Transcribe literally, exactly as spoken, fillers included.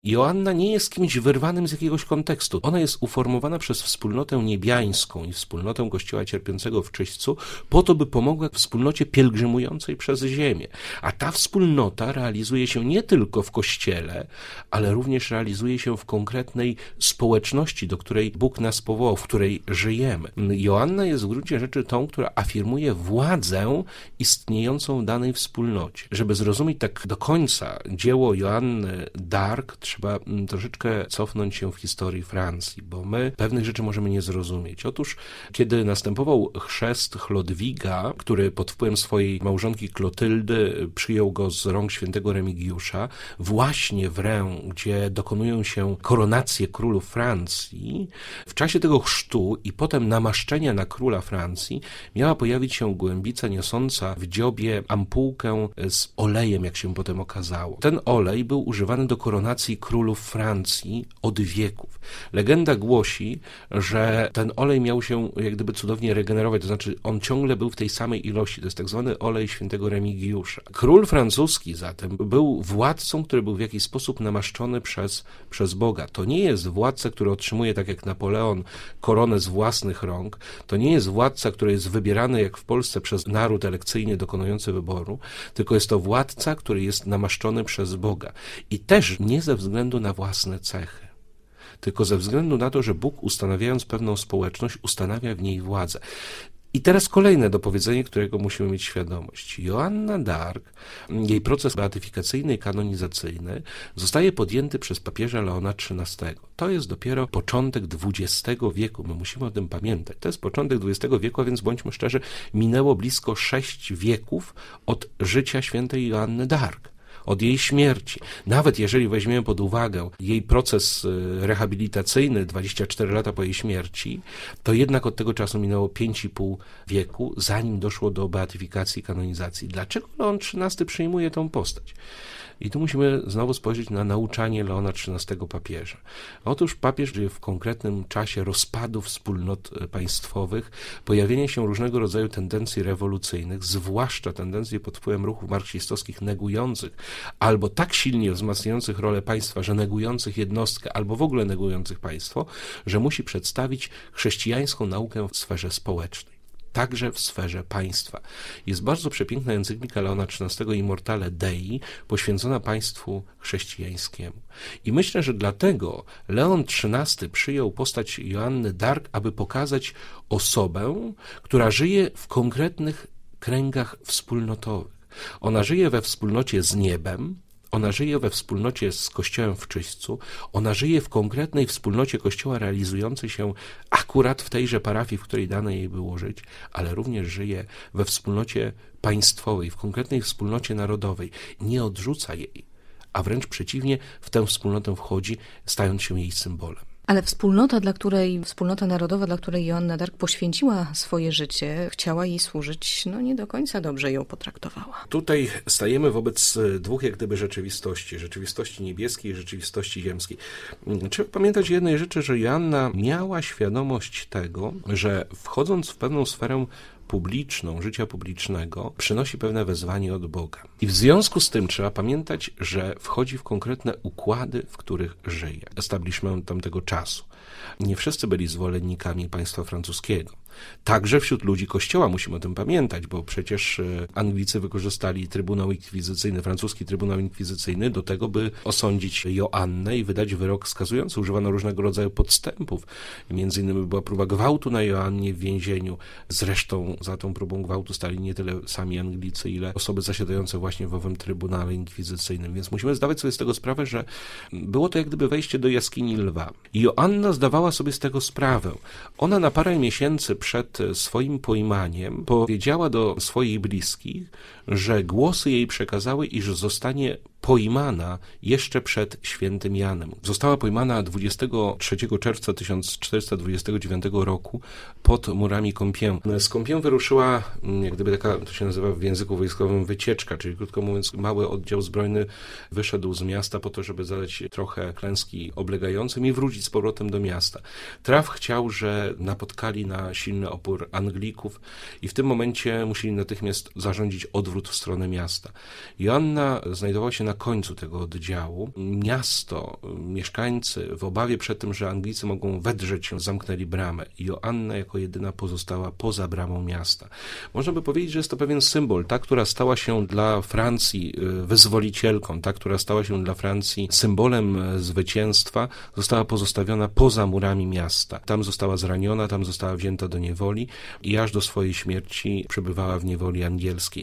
Joanna nie jest kimś wyrwanym z jakiegoś kontekstu. Ona jest uformowana przez wspólnotę niebiańską i wspólnotę Kościoła Cierpiącego w Czyśćcu po to, by pomogła wspólnocie pielgrzymującej przez ziemię. A ta wspólnota realizuje się nie tylko w Kościele, ale również realizuje się w konkretnej społeczności, do której Bóg nas powołał, w której żyjemy. Joanna jest w gruncie rzeczy tą, która afirmuje władzę istniejącą w danej wspólnocie. Żeby zrozumieć tak do końca dzieło Joanny d'Arc, trzeba troszeczkę cofnąć się w historii Francji, bo my pewnych rzeczy możemy nie zrozumieć. Otóż, kiedy następował chrzest Chlodwiga, który pod wpływem swojej małżonki Klotyldy przyjął go z rąk świętego Remigiusza, właśnie w Reims, gdzie dokonują się koronacje królów Francji, w czasie tego chrztu i potem namaszczenia na króla Francji miała pojawić się głębica niosąca w dziobie ampułkę z olejem, jak się potem okazało. Ten olej był używany do koronacji królów Francji od wieków. Legenda głosi, że ten olej miał się jak gdyby cudownie regenerować, to znaczy on ciągle był w tej samej ilości. To jest tak zwany olej świętego Remigiusza. Król francuski zatem był władcą, który był w jakiś sposób namaszczony przez, przez Boga. To nie jest władca, który otrzymuje, tak jak Napoleon, koronę z własnych rąk. To nie jest władca, który jest wybierany, jak w Polsce, przez naród elekcyjnie dokonujący wyboru, tylko jest to władca, który jest namaszczony przez Boga. I też nie ze względu na własne cechy, tylko ze względu na to, że Bóg, ustanawiając pewną społeczność, ustanawia w niej władzę. I teraz kolejne dopowiedzenie, którego musimy mieć świadomość. Joanna d'Arc, jej proces beatyfikacyjny i kanonizacyjny zostaje podjęty przez papieża Leona trzynastego. To jest dopiero początek dwudziestego wieku. My musimy o tym pamiętać. To jest początek dwudziestego wieku, a więc bądźmy szczerzy, minęło blisko sześć wieków od życia świętej Joanny d'Arc, od jej śmierci. Nawet jeżeli weźmiemy pod uwagę jej proces rehabilitacyjny dwadzieścia cztery lata po jej śmierci, to jednak od tego czasu minęło pięć i pół wieku, zanim doszło do beatyfikacji i kanonizacji. Dlaczego Leon trzynasty przyjmuje tą postać? I tu musimy znowu spojrzeć na nauczanie Leona trzynastego papieża. Otóż papież żyje w konkretnym czasie rozpadu wspólnot państwowych, pojawienia się różnego rodzaju tendencji rewolucyjnych, zwłaszcza tendencji pod wpływem ruchów marksistowskich negujących albo tak silnie wzmacniających rolę państwa, że negujących jednostkę albo w ogóle negujących państwo, że musi przedstawić chrześcijańską naukę w sferze społecznej. Także w sferze państwa. Jest bardzo przepiękna encyklika Leona trzynastego Immortale Dei, poświęcona państwu chrześcijańskiemu. I myślę, że dlatego Leon trzynasty przyjął postać Joanny d'Arc, aby pokazać osobę, która żyje w konkretnych kręgach wspólnotowych. Ona żyje we wspólnocie z niebem, ona żyje we wspólnocie z Kościołem w Czyśćcu, ona żyje w konkretnej wspólnocie Kościoła realizującej się akurat w tejże parafii, w której dane jej było żyć, ale również żyje we wspólnocie państwowej, w konkretnej wspólnocie narodowej. Nie odrzuca jej, a wręcz przeciwnie, w tę wspólnotę wchodzi, stając się jej symbolem. Ale wspólnota, dla której, wspólnota narodowa, dla której Joanna d'Arc poświęciła swoje życie, chciała jej służyć, no nie do końca dobrze ją potraktowała. Tutaj stajemy wobec dwóch jak gdyby rzeczywistości, rzeczywistości niebieskiej i rzeczywistości ziemskiej. Trzeba pamiętać jednej rzeczy, że Joanna miała świadomość tego, że wchodząc w pewną sferę publiczną, życia publicznego, przynosi pewne wezwanie od Boga. I w związku z tym trzeba pamiętać, że wchodzi w konkretne układy, w których żyje. Establishment tamtego czasu. Nie wszyscy byli zwolennikami państwa francuskiego. Także wśród ludzi Kościoła musimy o tym pamiętać, bo przecież Anglicy wykorzystali Trybunał Inkwizycyjny, francuski Trybunał Inkwizycyjny do tego, by osądzić Joannę i wydać wyrok skazujący. Używano różnego rodzaju podstępów. Między innymi była próba gwałtu na Joannie w więzieniu. Zresztą za tą próbą gwałtu stali nie tyle sami Anglicy, ile osoby zasiadające właśnie w owym Trybunale Inkwizycyjnym. Więc musimy zdawać sobie z tego sprawę, że było to jak gdyby wejście do jaskini lwa. I Joanna zdawała sobie z tego sprawę. Ona na parę miesięcy przed swoim pojmaniem powiedziała do swoich bliskich, że głosy jej przekazały, iż zostanie pojmana jeszcze przed świętym Janem. Została pojmana dwudziestego trzeciego czerwca tysiąc czterysta dwudziestego dziewiątego roku pod murami Compiègne. Z Compiègne wyruszyła, jak gdyby taka, to się nazywa w języku wojskowym, wycieczka, czyli krótko mówiąc mały oddział zbrojny wyszedł z miasta po to, żeby zadać trochę klęski oblegającym i wrócić z powrotem do miasta. Traf chciał, że napotkali na silny opór Anglików i w tym momencie musieli natychmiast zarządzić odwrót w stronę miasta. Joanna znajdowała się na końcu tego oddziału. Miasto, mieszkańcy w obawie przed tym, że Anglicy mogą wedrzeć się, zamknęli bramę. Joanna jako jedyna pozostała poza bramą miasta. Można by powiedzieć, że jest to pewien symbol. Ta, która stała się dla Francji wyzwolicielką, ta, która stała się dla Francji symbolem zwycięstwa, została pozostawiona poza murami miasta. Tam została zraniona, tam została wzięta do niewoli i aż do swojej śmierci przebywała w niewoli angielskiej.